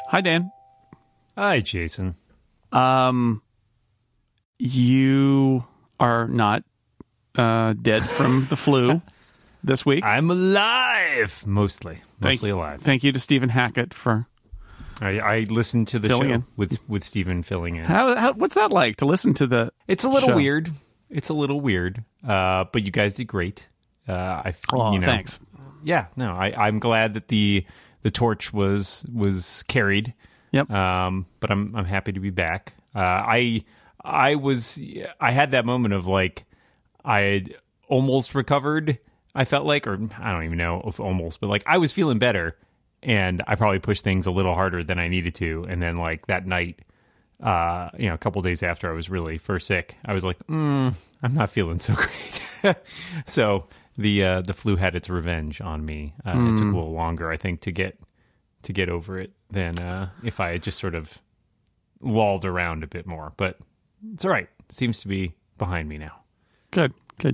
Hi, Dan. Hi, Jason. You are not dead from the flu this week. I'm alive, mostly alive. Thank you to Stephen Hackett for I listened to the filling show in. with Stephen filling in. What's that like to listen to the? It's a little show? weird. It's a little weird. But you guys did great. Thanks. Yeah, no, I'm glad that the torch was carried. Yep. But I'm happy to be back. I had that moment of like I had almost recovered. I felt like, or I don't even know if almost, but like I was feeling better, and I probably pushed things a little harder than I needed to. And then like that night, a couple days after I was really first sick, I was like, I'm not feeling so great. So the flu had its revenge on me. It took a little longer, I think, to get over it than if I had just sort of lolled around a bit more. But it's all right. It seems to be behind me now. Good.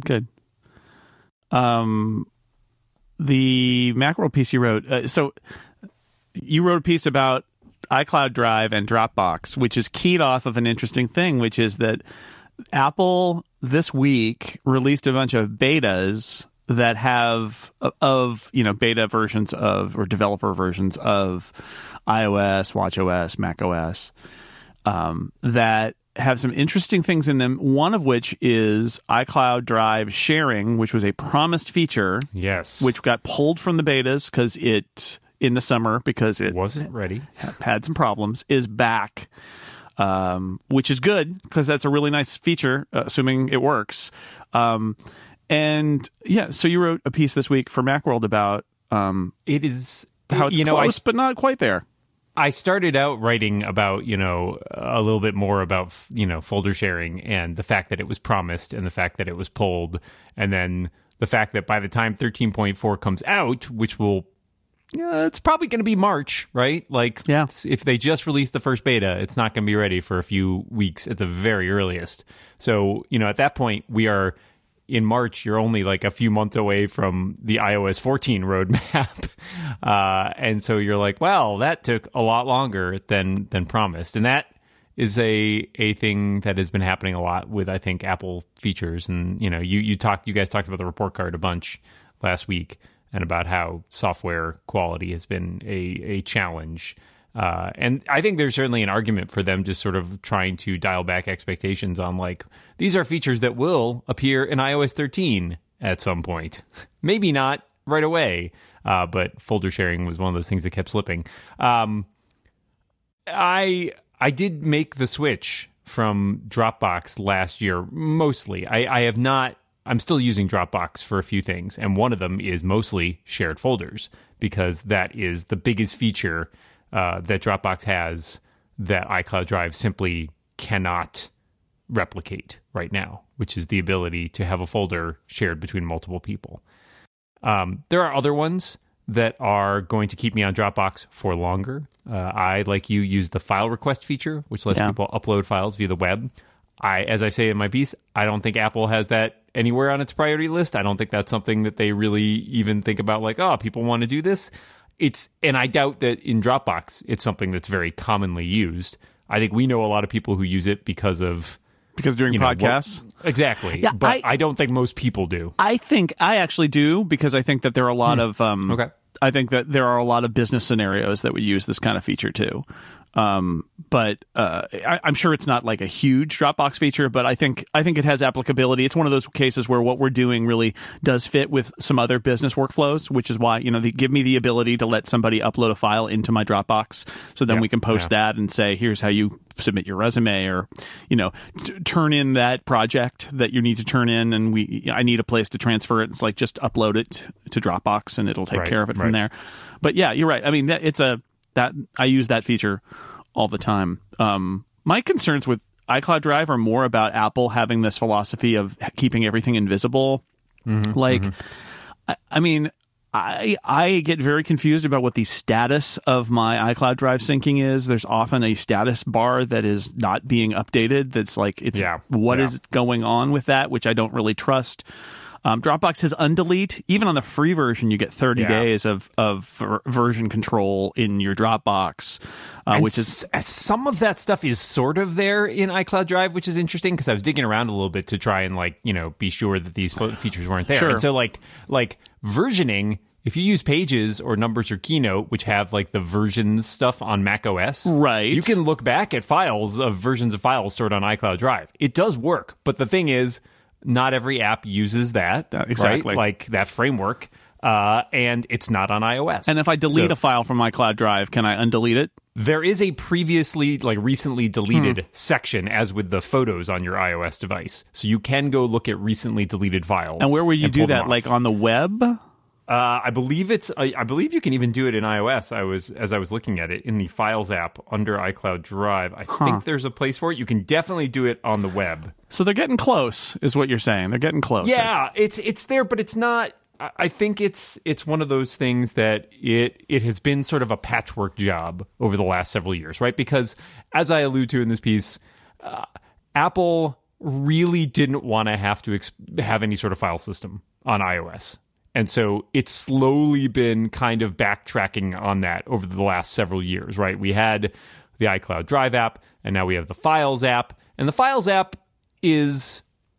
The Macworld piece you wrote. So you wrote a piece about iCloud Drive and Dropbox, which is keyed off of an interesting thing, which is that Apple this week released a bunch of betas that have beta versions of, or developer versions of iOS, watchOS, macOS that have some interesting things in them, one of which is iCloud Drive sharing, which was a promised feature. Yes. Which got pulled from the betas in the summer because it wasn't ready. Had some problems, is back, which is good because that's a really nice feature, assuming it works. And yeah, so you wrote a piece this week for Macworld about it is how it's close, but not quite there. I started out writing about, a little bit more about, folder sharing and the fact that it was promised and the fact that it was pulled. And then the fact that by the time 13.4 comes out, which will, it's probably going to be March, right? Like, yeah. If they just release the first beta, it's not going to be ready for a few weeks at the very earliest. So, at that point, we are in March, you're only like a few months away from the iOS 14 roadmap. And so you're like, well, that took a lot longer than promised. And that is a thing that has been happening a lot with, I think, Apple features. And, you guys talked about the report card a bunch last week and about how software quality has been a challenge. And I think there's certainly an argument for them just sort of trying to dial back expectations on like, these are features that will appear in iOS 13 at some point. Maybe not right away, but folder sharing was one of those things that kept slipping. I did make the switch from Dropbox last year, mostly. I have not. I'm still using Dropbox for a few things, and one of them is mostly shared folders, because that is the biggest feature that Dropbox has that iCloud Drive simply cannot replicate right now, which is the ability to have a folder shared between multiple people. There are other ones that are going to keep me on Dropbox for longer. I, like you, use the file request feature, which lets people upload files via the web. As I say in my piece, I don't think Apple has that anywhere on its priority list. I don't think that's something that they really even think about, like, oh, people want to do this. And I doubt that in Dropbox, it's something that's very commonly used. I think we know a lot of people who use it because doing podcasts. Exactly. Yeah, but I don't think most people do. I think I actually do, because I think that there are a lot of okay. I think that there are a lot of business scenarios that would use this kind of feature too. But I'm sure it's not like a huge Dropbox feature, but I think it has applicability. It's one of those cases where what we're doing really does fit with some other business workflows, which is why, they give me the ability to let somebody upload a file into my Dropbox. So then we can post that and say, here's how you submit your resume, or, turn in that project that you need to turn in. And I need a place to transfer it. It's like, just upload it to Dropbox and it'll take care of it from there. But yeah, you're right. I mean, that I use that feature all the time. My concerns with iCloud Drive are more about Apple having this philosophy of keeping everything invisible. I mean, I get very confused about what the status of my iCloud Drive syncing is. There's often a status bar that is not being updated. That's like, what is going on with that, which I don't really trust. Dropbox has undelete. Even on the free version, you get 30 Yeah. days of version control in your Dropbox, which is some of that stuff is sort of there in iCloud Drive, which is interesting because I was digging around a little bit to try and be sure that these features weren't there. Sure. And so like versioning. If you use Pages or Numbers or Keynote, which have like the versions stuff on Mac OS, right, you can look back at versions of files stored on iCloud Drive. It does work, but the thing is, not every app uses that. Exactly. Right? Like that framework, and it's not on iOS. And if I delete a file from iCloud Drive, can I undelete it? There is a recently deleted section, as with the photos on your iOS device. So you can go look at recently deleted files. And where would you do pull them that? off. Like on the web? I believe you can even do it in iOS. As I was looking at it in the Files app under iCloud Drive. I think there's a place for it. You can definitely do it on the web. So they're getting close, is what you're saying. They're getting close. Yeah, it's there, but it's not. I think it's one of those things that it has been sort of a patchwork job over the last several years, right? Because as I allude to in this piece, Apple really didn't want to have to have any sort of file system on iOS. And so it's slowly been kind of backtracking on that over the last several years, right? We had the iCloud Drive app, and now we have the Files app. And the Files app it's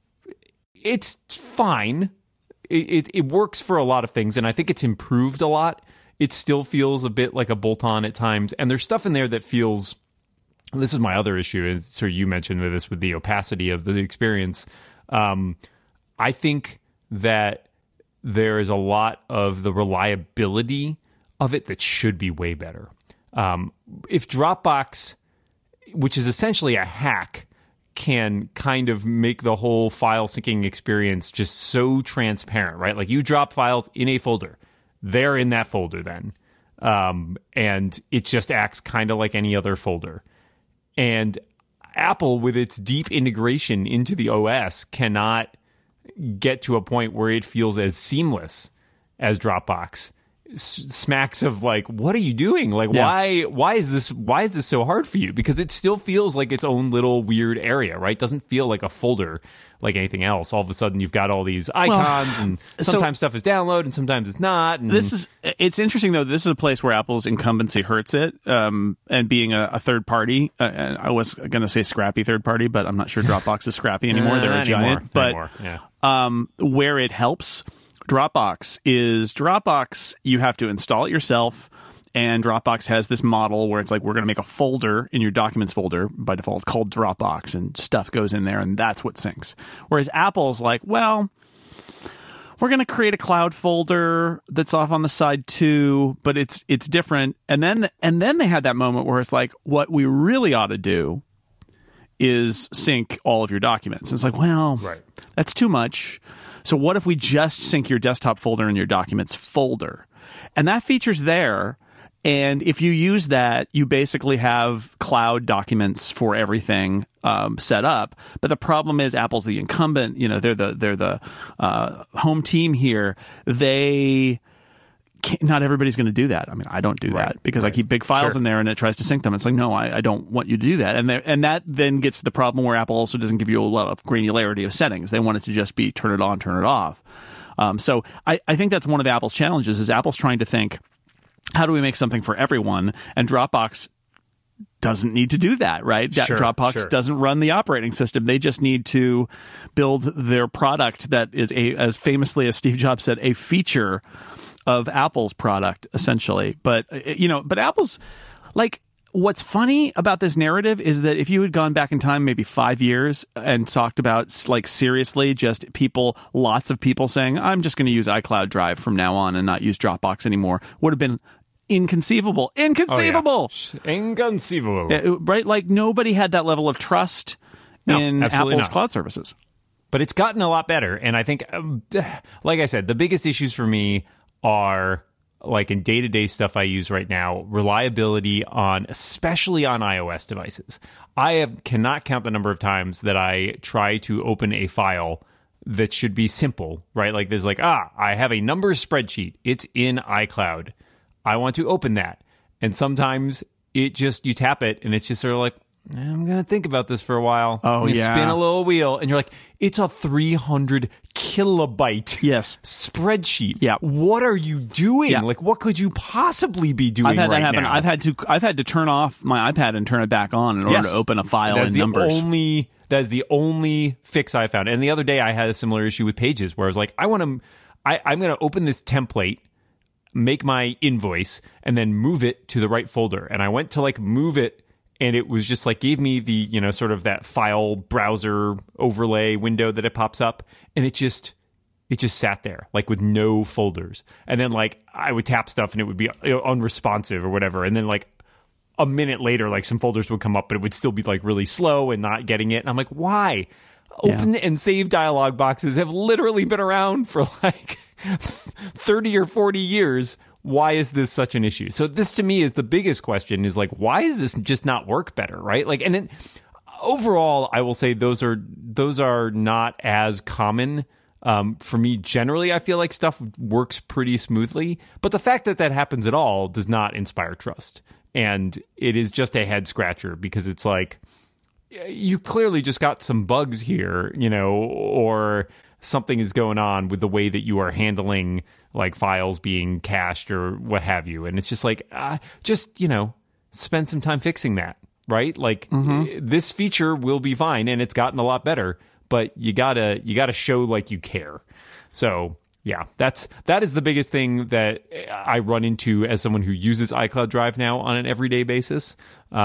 fine. It works for a lot of things, and I think it's improved a lot. It still feels a bit like a bolt-on at times, and there's stuff in there that feels... This is my other issue, and so you mentioned with the opacity of the experience. I think that there is a lot of the reliability of it that should be way better. If Dropbox, which is essentially a hack, can kind of make the whole file syncing experience just so transparent, right? Like you drop files in a folder, they're in that folder then. And it just acts kind of like any other folder. And Apple, with its deep integration into the OS, cannot get to a point where it feels as seamless as Dropbox. Smacks of like, what are you doing? Like, why is this so hard for you? Because it still feels like its own little weird area, right? Doesn't feel like a folder like anything else. All of a sudden, you've got all these icons, and sometimes stuff is downloaded, and sometimes it's not. And it's interesting though. This is a place where Apple's incumbency hurts it, and being a third party. And I was going to say scrappy third party, but I'm not sure Dropbox is scrappy anymore. They're a giant, but where it helps Dropbox, you have to install it yourself, and Dropbox has this model where it's like, we're going to make a folder in your documents folder by default called Dropbox, and stuff goes in there, and that's what syncs. Whereas Apple's like, well, we're going to create a cloud folder that's off on the side too, but it's different. And then they had that moment where it's like, what we really ought to do is sync all of your documents. And it's like, well, that's too much. So what if we just sync your desktop folder and your documents folder? And that feature's there. And if you use that, you basically have cloud documents for everything set up. But the problem is Apple's the incumbent. You know, they're the home team here. Not everybody's going to do that. I mean, I don't do that because I keep big files in there and it tries to sync them. It's like, no, I don't want you to do that. And that then gets to the problem where Apple also doesn't give you a lot of granularity of settings. They want it to just be turn it on, turn it off. So I think that's one of Apple's challenges is Apple's trying to think, how do we make something for everyone? And Dropbox doesn't need to do that, right? Dropbox doesn't run the operating system. They just need to build their product that is, as famously as Steve Jobs said, a feature of Apple's product, essentially. But Apple's, like, what's funny about this narrative is that if you had gone back in time maybe 5 years and talked about, like, seriously, just lots of people saying, I'm just going to use iCloud Drive from now on and not use Dropbox anymore, would have been inconceivable. Inconceivable! Right? Like, nobody had that level of trust in Apple's cloud services. But it's gotten a lot better. And I think, like I said, the biggest issues for me are, like, in day-to-day stuff I use right now, reliability especially on iOS devices. I cannot count the number of times that I try to open a file that should be simple, right? Like, there's like, I have a numbers spreadsheet. It's in iCloud. I want to open that. And sometimes you tap it and it's just sort of like, I'm going to think about this for a while. Oh, I'm gonna yeah. spin a little wheel. And you're like, it's a 300 kilobyte Yes. spreadsheet. Yeah. What are you doing? Yeah. Like, what could you possibly be doing I've had right that happen. now? I've had to turn off my iPad and turn it back on in order to open a file in Numbers. That is the only fix I found. And the other day I had a similar issue with Pages where I was like, I'm going to open this template, make my invoice, and then move it to the right folder. And I went to like move it, and it was just like gave me the, you know, sort of that file browser overlay window that it pops up, and it just sat there like with no folders. And then like I would tap stuff and it would be unresponsive or whatever. And then like a minute later, like some folders would come up, but it would still be like really slow and not getting it. And I'm like, why? Open and save dialog boxes have literally been around for like 30 or 40 years. Why is this such an issue? So this to me is the biggest question, is like, why does this just not work better, right? Like, and then overall, I will say those are not as common. For me, generally, I feel like stuff works pretty smoothly, but the fact that happens at all does not inspire trust. And it is just a head scratcher, because it's like, you clearly just got some bugs here, you know, or something is going on with the way that you are handling like files being cached or what have you. And it's just like, just, you know, spend some time fixing that, right? Like this feature will be fine, and it's gotten a lot better, but you gotta show like you care. So yeah, that is the biggest thing that I run into as someone who uses iCloud Drive now on an everyday basis.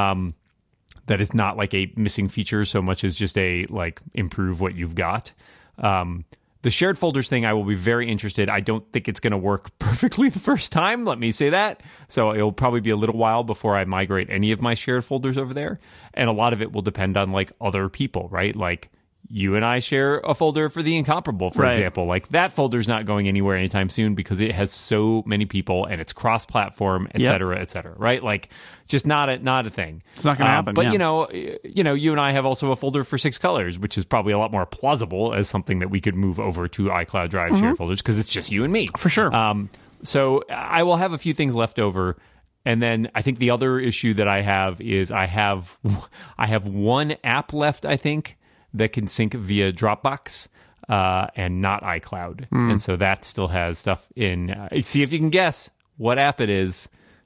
That is not like a missing feature so much as just a like improve what you've got. The shared folders thing, I will be very interested. I don't think it's going to work perfectly the first time. Let me say that. So it'll probably be a little while before I migrate any of my shared folders over there. And a lot of it will depend on like other people, right? Like you and I share a folder for The Incomparable, for example. Like that folder's not going anywhere anytime soon because it has so many people and it's cross-platform, et cetera, right? Like just not a thing. It's not going to happen. But you know, you and I have also a folder for 6 colors, which is probably a lot more plausible as something that we could move over to iCloud Drive shared folders, because it's just you and me. For sure. So I will have a few things left over. And then I think the other issue that I have is I have one app left, I think, that can sync via Dropbox and not iCloud. And so that still has stuff in. See if you can guess what app it is.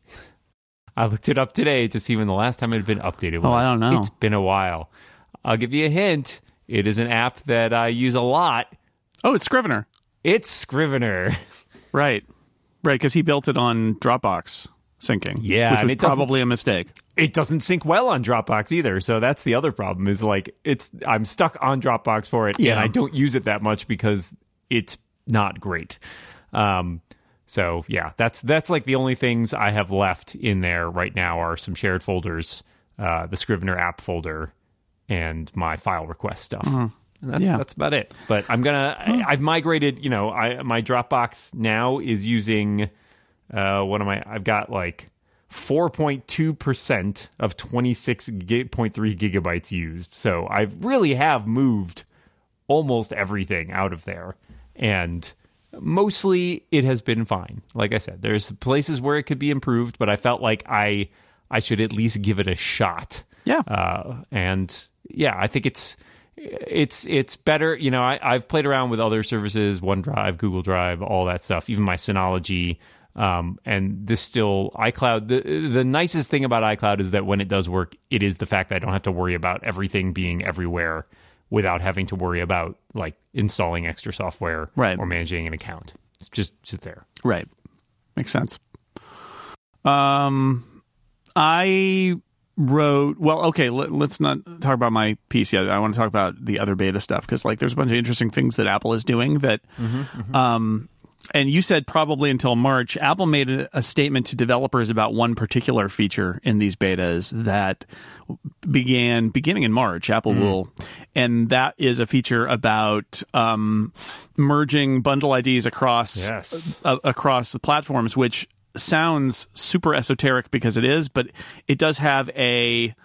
I looked it up today to see when the last time it had been updated was. Oh, I don't know. It's been a while. I'll give you a hint. It is an app that I use a lot. Oh, it's Scrivener. It's Scrivener. Right, because he built it on Dropbox syncing. Yeah, which and was it doesn't probably a mistake. It doesn't sync well on Dropbox either. So that's the other problem, is like I'm stuck on Dropbox for it, and I don't use it that much because it's not great. So yeah, that's like the only things I have left in there right now are some shared folders, the Scrivener app folder, and my file request stuff. And that's about it. But I've migrated, my Dropbox now is using, I've got like 4.2% of 26.3 gigabytes used. So I really have moved almost everything out of there. And mostly it has been fine. Like I said, there's places where it could be improved, but I felt like I should at least give it a shot. Yeah. And yeah, I think it's better. I've played around with other services, OneDrive, Google Drive, all that stuff, even my Synology. And this still iCloud. The nicest thing about iCloud is that when it does work, it is the fact that I don't have to worry about everything being everywhere without having to worry about like installing extra software or managing an account. It's just there. Right. Makes sense. I wrote, let's not talk about my piece yet. I want to talk about the other beta stuff, because like there's a bunch of interesting things that Apple is doing that and you said probably until March. Apple made a statement to developers about one particular feature in these betas that beginning in March. Apple will, and that is a feature about merging bundle IDs across the platforms, which sounds super esoteric because it is, but it does have a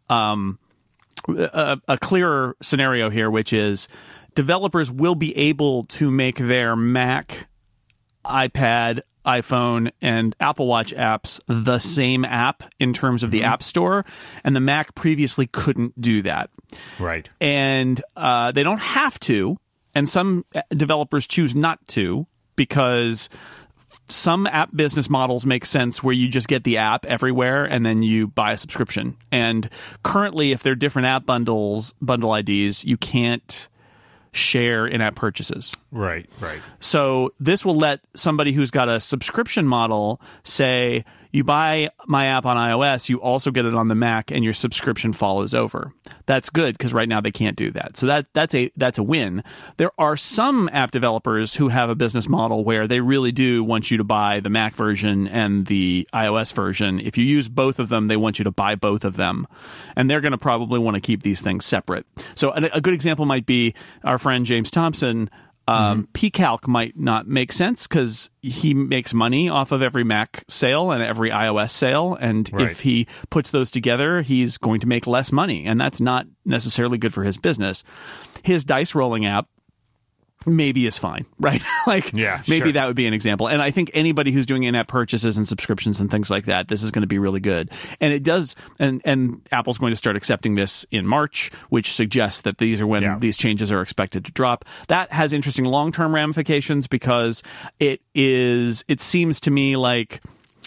clearer scenario here, which is developers will be able to make their Mac, iPad, iPhone and Apple Watch apps the same app in terms of the App Store, and the Mac previously couldn't do that. Right. And they don't have to, and some developers choose not to, because some app business models make sense where you just get the app everywhere and then you buy a subscription. And currently, if they're different app bundle IDs, you can't share in-app purchases. Right. So this will let somebody who's got a subscription model say, you buy my app on iOS, you also get it on the Mac, and your subscription follows over. That's good, because right now they can't do that. So that's a win. There are some app developers who have a business model where they really do want you to buy the Mac version and the iOS version. If you use both of them, they want you to buy both of them. And they're going to probably want to keep these things separate. So a good example might be our friend James Thompson. pCalc might not make sense because he makes money off of every Mac sale and every iOS sale. And if he puts those together, he's going to make less money. And that's not necessarily good for his business. His dice rolling app maybe is fine, right? Maybe that would be an example. And I think anybody who's doing in-app purchases and subscriptions and things like that, this is going to be really good. And it does, and Apple's going to start accepting this in March, which suggests that these are when these changes are expected to drop. That has interesting long-term ramifications because it seems to me like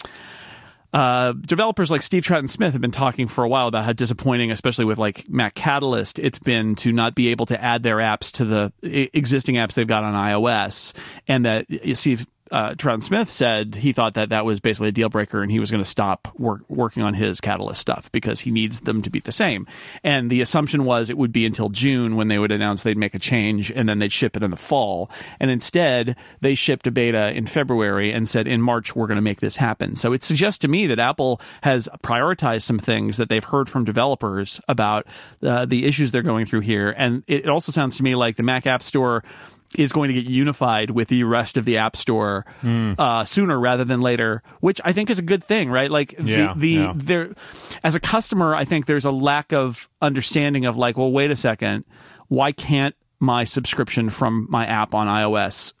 developers like Steve Troughton-Smith have been talking for a while about how disappointing, especially with like Mac Catalyst, it's been to not be able to add their apps to the existing apps they've got on iOS. And that Steve Troughton-Smith said he thought that was basically a deal breaker, and he was going to stop working on his Catalyst stuff because he needs them to be the same. And the assumption was it would be until June when they would announce they'd make a change, and then they'd ship it in the fall. And instead, they shipped a beta in February and said, in March, we're going to make this happen. So it suggests to me that Apple has prioritized some things that they've heard from developers about the issues they're going through here. And it also sounds to me like the Mac App Store is going to get unified with the rest of the App Store sooner rather than later, which I think is a good thing, right? Like there, as a customer, I think there's a lack of understanding of like, well, wait a second, why can't my subscription from my app on iOS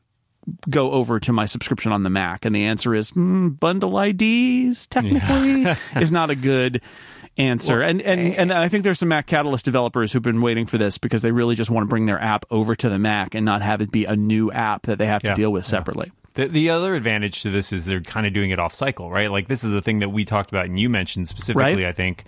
go over to my subscription on the Mac? And the answer is bundle IDs technically is not a good answer. Well, and I think there's some Mac Catalyst developers who've been waiting for this because they really just want to bring their app over to the Mac and not have it be a new app that they have to deal with separately. The other advantage to this is they're kind of doing it off cycle, right? Like this is the thing that we talked about and you mentioned specifically, I think,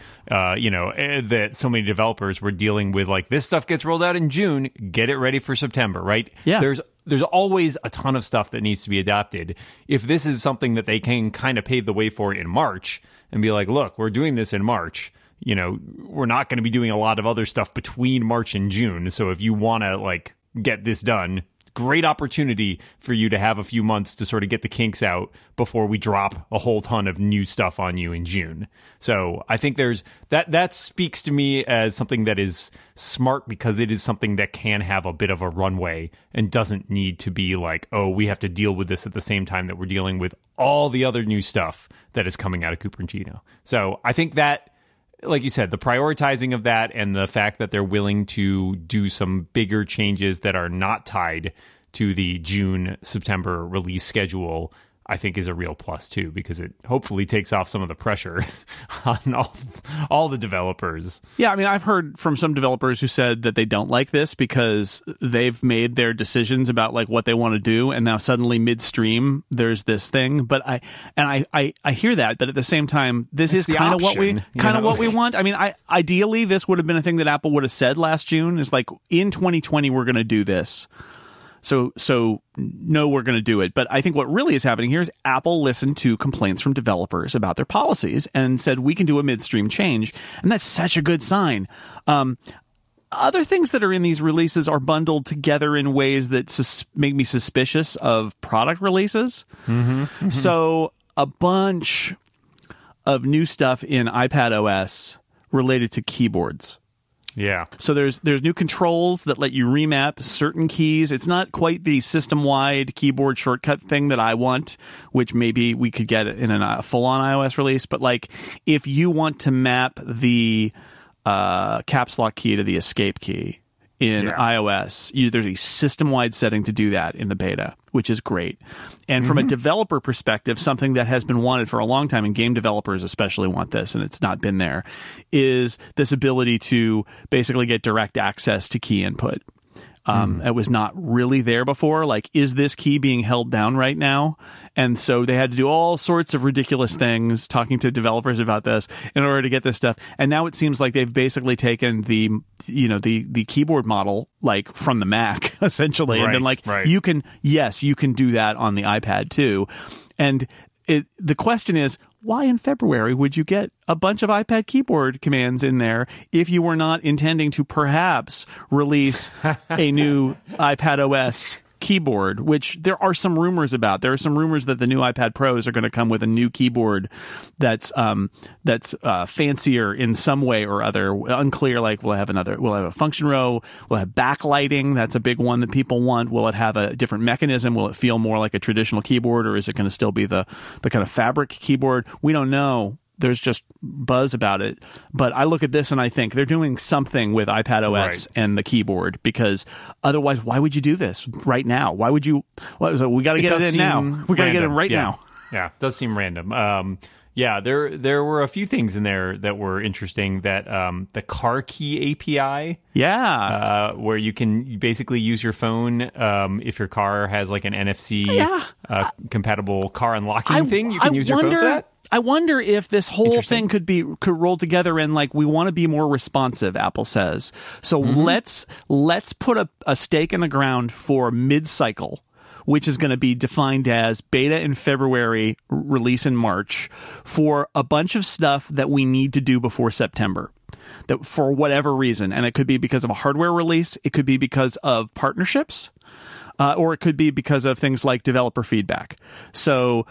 that so many developers were dealing with like this stuff gets rolled out in June, get it ready for September, right? Yeah. There's always a ton of stuff that needs to be adapted. If this is something that they can kind of pave the way for in March and be like, look, we're doing this in March, we're not going to be doing a lot of other stuff between March and June. So if you want to like get this done, great opportunity for you to have a few months to sort of get the kinks out before we drop a whole ton of new stuff on you in June. So I think there's that speaks to me as something that is smart because it is something that can have a bit of a runway and doesn't need to be like, oh, we have to deal with this at the same time that we're dealing with all the other new stuff that is coming out of Cupertino. So I think that, like you said, the prioritizing of that and the fact that they're willing to do some bigger changes that are not tied to the June-September release schedule, I think is a real plus too, because it hopefully takes off some of the pressure on all the developers. Yeah, I mean, I've heard from some developers who said that they don't like this because they've made their decisions about like what they want to do, and now suddenly midstream there's this thing. But I hear that, but at the same time, this is kind of what we want. I mean, ideally this would have been a thing that Apple would have said last June. Is like in 2020 we're going to do this. So no, we're going to do it. But I think what really is happening here is Apple listened to complaints from developers about their policies and said, we can do a midstream change. And that's such a good sign. Other things that are in these releases are bundled together in ways that make me suspicious of product releases. Mm-hmm. So a bunch of new stuff in iPad OS related to keyboards. Yeah. So there's new controls that let you remap certain keys. It's not quite the system-wide keyboard shortcut thing that I want, which maybe we could get in a full-on iOS release. But like, if you want to map the caps lock key to the escape key in iOS. There's a system-wide setting to do that in the beta, which is great. And from a developer perspective, something that has been wanted for a long time, and game developers especially want this, and it's not been there, is this ability to basically get direct access to key input. It was not really there before. Like, is this key being held down right now? And so they had to do all sorts of ridiculous things, talking to developers about this in order to get this stuff. And now it seems like they've basically taken the keyboard model, like, from the Mac, essentially, and been like, you can do that on the iPad too. And the question is, why in February would you get a bunch of iPad keyboard commands in there if you were not intending to perhaps release a new iPad OS keyboard, which there are some rumors about. There are some rumors that the new iPad Pros are going to come with a new keyboard that's fancier in some way or other. Unclear, like we'll have a function row, we'll have backlighting. That's a big one that people want. Will it have a different mechanism? Will it feel more like a traditional keyboard, or is it going to still be the kind of fabric keyboard? We don't know. There's just buzz about it. But I look at this and I think they're doing something with iPad OS and the keyboard, because otherwise, why would you do this right now? Why would you? So we got to get it in now. We got to get it right now. Yeah, it does seem random. There were a few things in there that were interesting. That the car key API, where you can basically use your phone if your car has like an NFC compatible car unlocking thing. You can use your phone for that. I wonder if this whole thing could roll together in, like, we want to be more responsive, Apple says. So let's put a stake in the ground for mid-cycle, which is going to be defined as beta in February, release in March, for a bunch of stuff that we need to do before September, that for whatever reason. And it could be because of a hardware release. It could be because of partnerships. Or it could be because of things like developer feedback. So,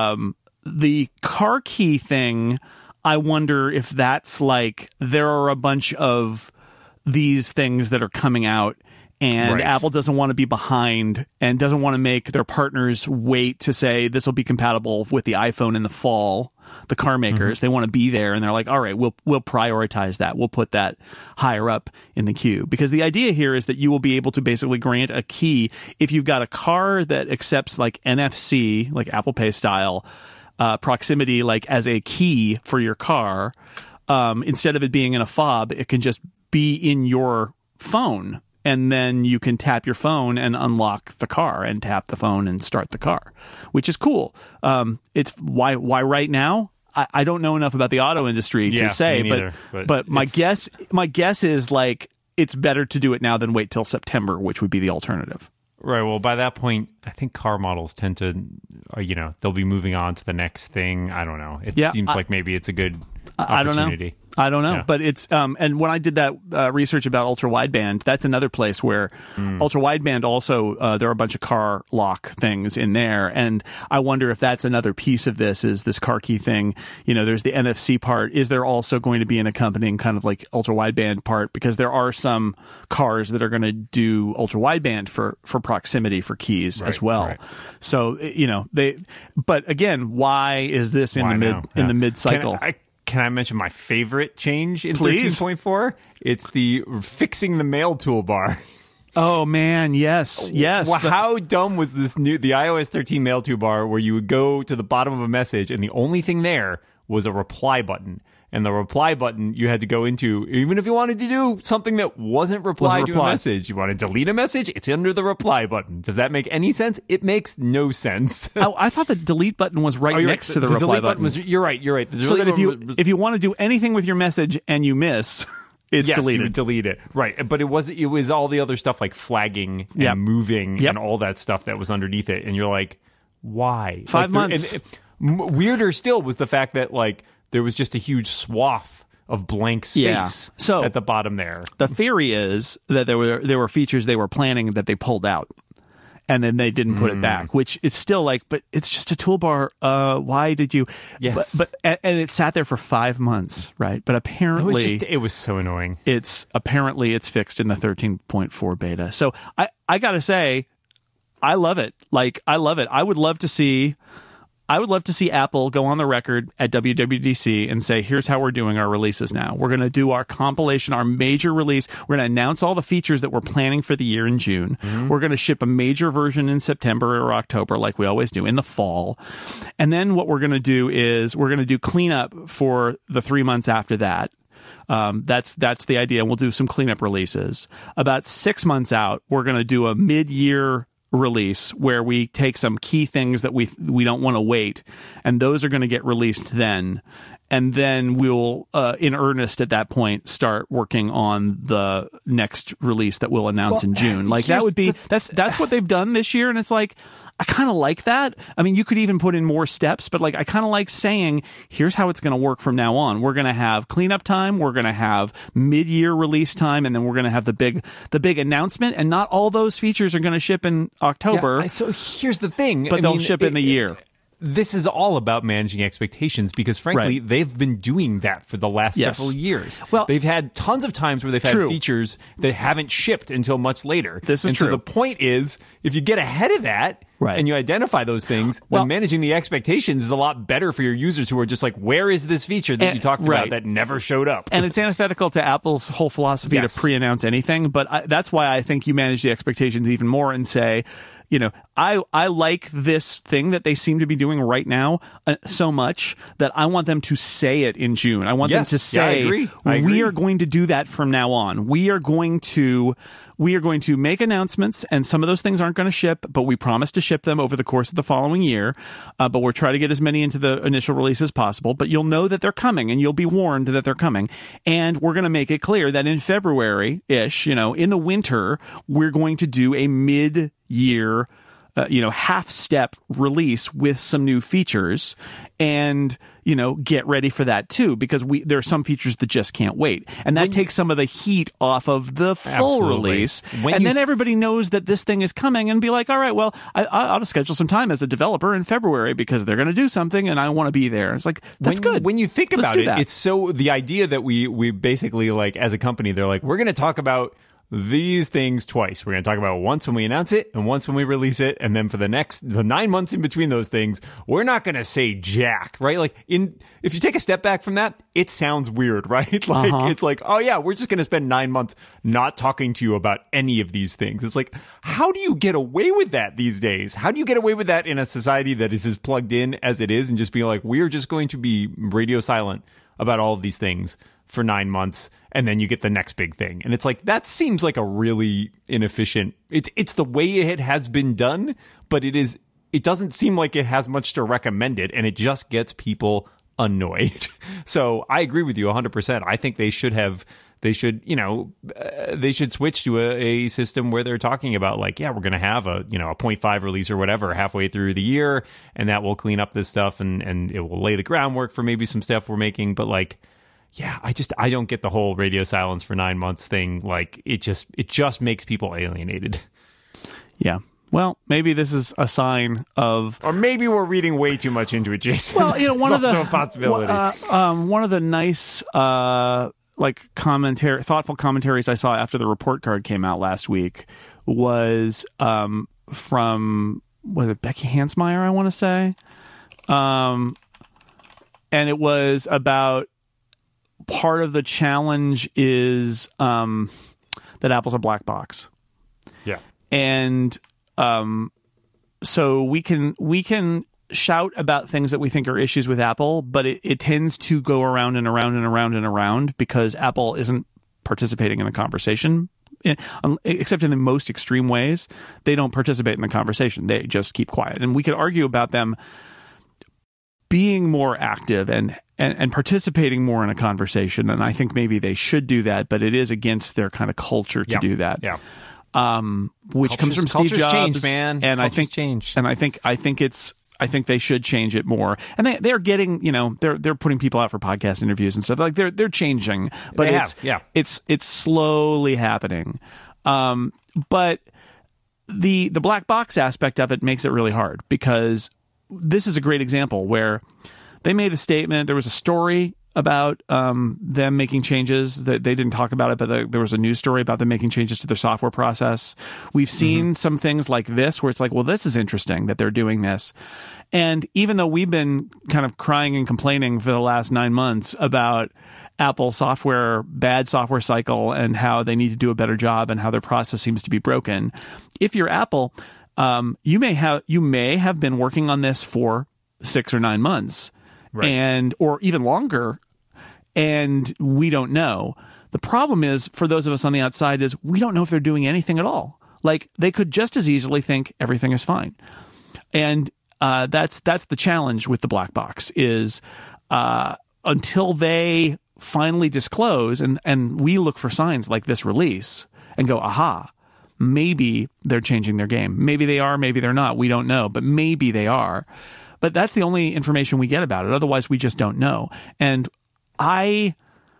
the car key thing, I wonder if that's like there are a bunch of these things that are coming out, and Apple doesn't want to be behind and doesn't want to make their partners wait to say this will be compatible with the iPhone in the fall. The car makers, they want to be there, and they're like, all right, we'll prioritize that. We'll put that higher up in the queue. Because the idea here is that you will be able to basically grant a key if you've got a car that accepts like NFC, like Apple Pay style, proximity, like as a key for your car. Instead of it being in a fob, it can just be in your phone, and then you can tap your phone and unlock the car, and tap the phone and start the car, which is cool. It's why right now, I don't know enough about the auto industry to say, but my guess is like it's better to do it now than wait till September, which would be the alternative. Right. Well, by that point, I think car models tend to, they'll be moving on to the next thing. I don't know. It seems like maybe it's a good opportunity. I don't know, but it's and when I did that research about ultra wideband, that's another place where ultra wideband also there are a bunch of car lock things in there, and I wonder if that's another piece of this, is this car key thing. There's the NFC part. Is there also going to be an accompanying kind of like ultra wideband part, because there are some cars that are going to do ultra wideband for proximity for keys as well. Right. So but again, why is this in the mid cycle? Can I mention my favorite change in Please. 13.4? It's the fixing the mail toolbar. Oh man, yes. Well, how dumb was the iOS 13 mail toolbar, where you would go to the bottom of a message and the only thing there was a reply button. And the reply button you had to go into, even if you wanted to do something that wasn't reply to a message. You want to delete a message? It's under the reply button. Does that make any sense? It makes no sense. I thought the delete button was next to the reply button. You're right. So that if you want to do anything with your message and you miss, it's deleted. You would delete it. Right. But it was all the other stuff like flagging and moving and all that stuff that was underneath it. And you're like, why? 5 months. Weirder still was the fact that like there was just a huge swath of blank space at the bottom there. The theory is that there were features they were planning that they pulled out, and then they didn't put it back, which it's still like, but it's just a toolbar. Why did you? Yes. But and it sat there for 5 months, right? But apparently it was so annoying. It's fixed in the 13.4 beta. So I got to say, I love it. Like, I love it. I would love to see I would love to see Apple go on the record at WWDC and say, here's how we're doing our releases now. We're going to do our compilation, our major release. We're going to announce all the features that we're planning for the year in June. We're going to ship a major version in September or October, like we always do, in the fall. And then what we're going to do is we're going to do cleanup for the 3 months after that. That's the idea. We'll do some cleanup releases. About 6 months out, we're going to do a mid-year release where we take some key things that we don't want to wait, and those are going to get released then. And then we'll, in earnest at that point, start working on the next release that we'll announce in June. Like that would be that's what they've done this year, and it's like I kind of like that. I mean, you could even put in more steps, but like I kind of like saying, here's how it's going to work from now on. We're going to have cleanup time, we're going to have mid-year release time, and then we're going to have the big announcement. And not all those features are going to ship in October. Yeah, so here's the thing, but they'll ship in the year. This is all about managing expectations because, frankly, they've been doing that for the last several years. Well, they've had tons of times where they've had features that haven't shipped until much later. This is true. So the point is, if you get ahead of that and you identify those things, then managing the expectations is a lot better for your users who are just like, where is this feature that you talked about that never showed up? And it's antithetical to Apple's whole philosophy to pre-announce anything, but that's why I think you manage the expectations even more and say, you know, I like this thing that they seem to be doing right now so much that I want them to say it in June. I want them to say, I agree. We are going to do that from now on. We are going to make announcements, and some of those things aren't going to ship, but we promise to ship them over the course of the following year. But we're trying to get as many into the initial release as possible. But you'll know that they're coming, and you'll be warned that they're coming. And we're going to make it clear that in February-ish, you know, in the winter, we're going to do a mid-year half-step release with some new features, and get ready for that too, because there are some features that just can't wait, and that takes some of the heat off of the full release. Then everybody knows that this thing is coming, and be like, all right, well, I ought to schedule some time as a developer in February because they're going to do something, and I want to be there. It's like that's good. When you think about it, it's so the idea that we basically, like, as a company, they're like, we're going to talk about these things twice. We're going to talk about once when we announce it and once when we release it, and then for the 9 months in between those things, we're not going to say jack, right? Like, if you take a step back from that, it sounds weird, right? Like, it's like, oh yeah, we're just going to spend 9 months not talking to you about any of these things. It's like, how do you get away with that these days? How do you get away with that in a society that is as plugged in as it is, and just be like, we're just going to be radio silent about all of these things for 9 months, and then you get the next big thing. And it's like, that seems like a really inefficient, it's the way it has been done, but it doesn't seem like it has much to recommend it, and it just gets people annoyed. So I agree with you 100%. I think they should switch to a system where they're talking about, like, yeah, we're going to have a 0.5 release or whatever halfway through the year, and that will clean up this stuff, and it will lay the groundwork for maybe some stuff we're making. But like, yeah, I don't get the whole radio silence for 9 months thing. Like, it just makes people alienated. Yeah. Well, maybe this is a sign of, or maybe we're reading way too much into it, Jason. Well, one of the also a possibility. One of the nice, thoughtful commentaries I saw after the report card came out last week was from Becky Hansmeier, I want to say, and it was about, part of the challenge is that Apple's a black box. Yeah. And so we can shout about things that we think are issues with Apple, but it tends to go around and around and around and around because Apple isn't participating in the conversation. Except in the most extreme ways, they don't participate in the conversation. They just keep quiet. And we could argue about them being more active and participating more in a conversation, and I think maybe they should do that, but it is against their kind of culture to do that. Yeah. Which comes from Steve Jobs, change, man. And I think they should change it more. And they're getting, they're putting people out for podcast interviews and stuff. Like, they're changing, but it's slowly happening. But the black box aspect of it makes it really hard, because this is a great example where they made a statement. There was a story about them making changes. That they didn't talk about it, but there was a news story about them making changes to their software process. We've seen some things like this where it's like, well, this is interesting that they're doing this. And even though we've been kind of crying and complaining for the last 9 months about Apple bad software cycle and how they need to do a better job and how their process seems to be broken, if you're Apple, you may have been working on this for 6 or 9 months, right, or even longer, and we don't know. The problem is, for those of us on the outside, is we don't know if they're doing anything at all. Like, they could just as easily think everything is fine, and that's the challenge with the black box is until they finally disclose, and we look for signs like this release and go, aha, maybe they're changing their game. Maybe they are, maybe they're not. We don't know, but maybe they are. But that's the only information we get about it. Otherwise, we just don't know. And I've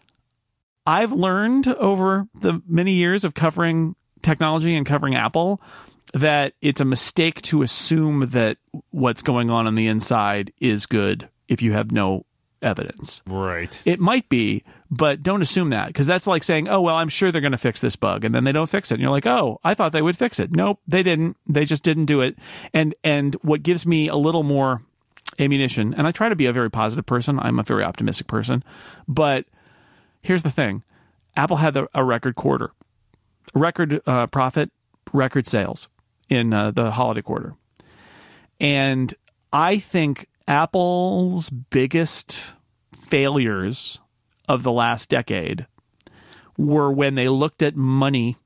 learned over the many years of covering technology and covering Apple that it's a mistake to assume that what's going on the inside is good if you have no evidence. Right. It might be, but don't assume that, because that's like saying, oh, well, I'm sure they're going to fix this bug, and then they don't fix it. And you're like, oh, I thought they would fix it. Nope, they didn't. They just didn't do it. And what gives me a little more ammunition, and I try to be a very positive person. I'm a very optimistic person. But here's the thing. Apple had a record quarter, record profit, record sales in the holiday quarter. And I think Apple's biggest failures of the last decade were when they looked at money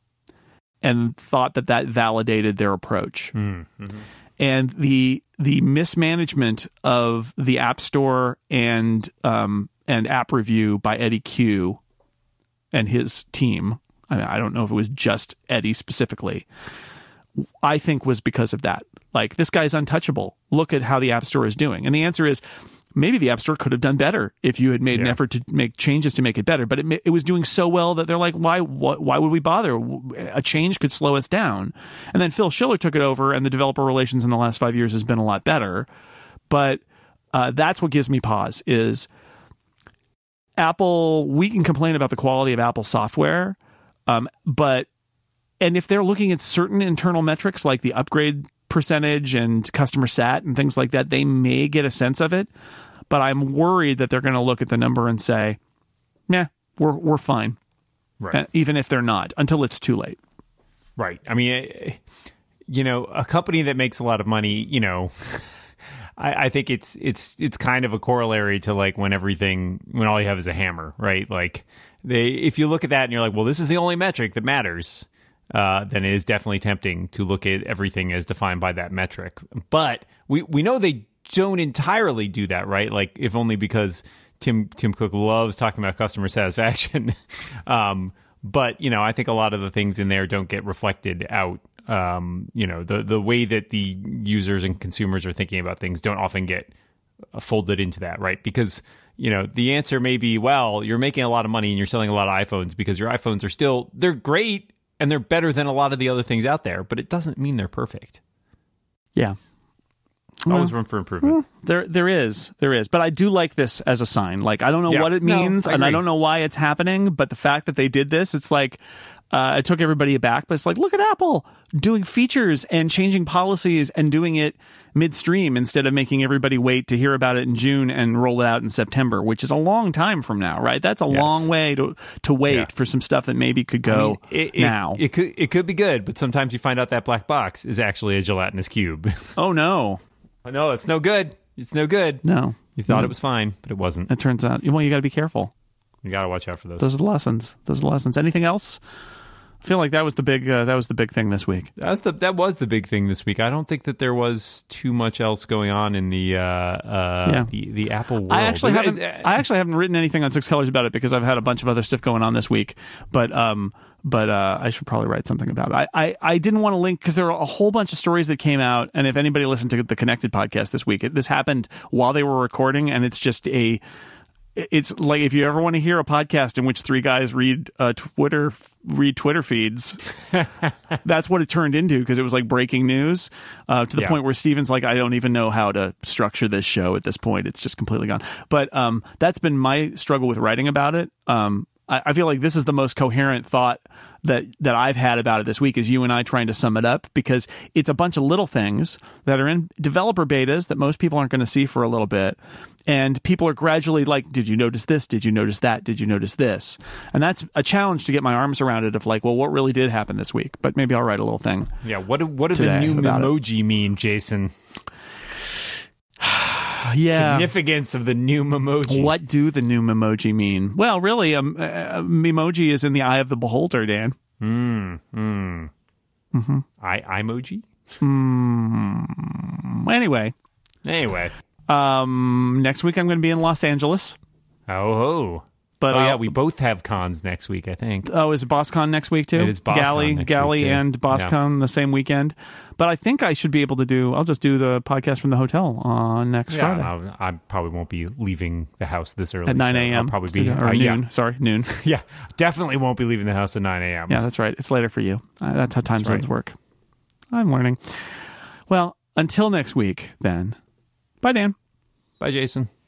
and thought that validated their approach. Mm-hmm. And the mismanagement of the App Store and App Review by Eddie Q and his team, I don't know if it was just Eddie specifically, I think was because of that. Like, this guy's untouchable. Look at how the App Store is doing. And the answer is, maybe the App Store could have done better if you had made an effort to make changes to make it better. But it was doing so well that they're like, why would we bother? A change could slow us down. And then Phil Schiller took it over, and the developer relations in the last 5 years has been a lot better. But that's what gives me pause, is Apple, we can complain about the quality of Apple software, but if they're looking at certain internal metrics like the upgrade percentage and customer sat and things like that, they may get a sense of it, but I'm worried that they're going to look at the number and say, "Nah, we're fine," right? Even if they're not, until it's too late. Right. I mean, a company that makes a lot of money, I think it's kind of a corollary to like when all you have is a hammer, right? Like if you look at that and you're like, well, this is the only metric that matters. Then it is definitely tempting to look at everything as defined by that metric. But we know they don't entirely do that, right? Like, if only because Tim Cook loves talking about customer satisfaction. But, I think a lot of the things in there don't get reflected out. The way that the users and consumers are thinking about things don't often get folded into that, right? Because, the answer may be, well, you're making a lot of money and you're selling a lot of iPhones because your iPhones are they're great. And they're better than a lot of the other things out there, but it doesn't mean they're perfect. Yeah. Always room for improvement. There is. But I do like this as a sign. Like, I don't know what it means, and I don't know why it's happening, but the fact that they did this, it's like, it took everybody aback, but it's like, look at Apple doing features and changing policies and doing it midstream instead of making everybody wait to hear about it in June and roll it out in September, which is a long time from now, right? That's a long way to wait for some stuff that maybe could go now. It could be good, but sometimes you find out that black box is actually a gelatinous cube. Oh, no. No, it's no good. It's no good. No. You thought it was fine, but it wasn't. It turns out, well, you got to be careful. You got to watch out for those. Those are the lessons. Anything else? I feel like that was the big thing this week. That was the big thing this week. I don't think that there was too much else going on in the Apple world. I actually haven't written anything on Six Colors about it because I've had a bunch of other stuff going on this week. But I should probably write something about it. I didn't want to link because there were a whole bunch of stories that came out. And if anybody listened to the Connected podcast this week, this happened while they were recording, and it's just it's like if you ever want to hear a podcast in which three guys read Twitter feeds, that's what it turned into, because it was like breaking news to the point where Steven's like, I don't even know how to structure this show at this point. It's just completely gone. But that's been my struggle with writing about it. I feel like this is the most coherent thought that I've had about it this week, is you and I trying to sum it up, because it's a bunch of little things that are in developer betas that most people aren't going to see for a little bit. And people are gradually like, did you notice this? Did you notice that? Did you notice this? And that's a challenge to get my arms around it, of like, well, what really did happen this week? But maybe I'll write a little thing. Yeah. What do the new Memoji mean, Jason? Yeah. Significance of the new Memoji. What do the new Memoji mean? Well, really, Memoji is in the eye of the beholder, Dan. iMoji? Anyway. Next week I'm going to be in Los Angeles. But we both have cons next week, I think. Oh, is it BossCon next week too? It is BossCon next Galley week too. and BossCon the same weekend. But I think I should be able to I'll just do the podcast from the hotel on next Friday. I probably won't be leaving the house this early. At 9 a.m. I'll probably be noon. Yeah. Sorry, noon. Yeah, definitely won't be leaving the house at 9 a.m. Yeah, that's right. It's later for you. That's how time zones work. I'm learning. Well, until next week, then. Bye, Dan. Bye, Jason.